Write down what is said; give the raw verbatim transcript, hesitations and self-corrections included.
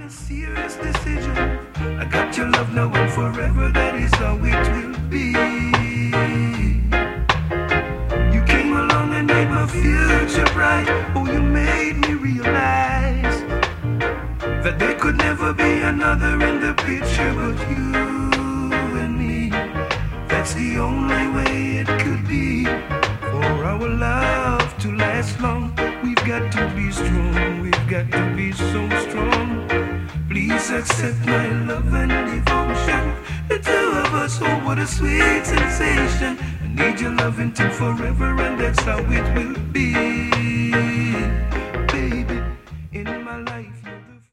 a serious decision. I got your love now and forever, that is how it will be. You came along and made my future bright. Oh, you made me realize that there could never be another in the picture but you and me. That's the only way it could be. For our love to last long, we've got to be strong, we've got to be so strong. Please accept my love and devotion. The two of us, oh what a sweet sensation. I need your love until forever, and that's how it will be.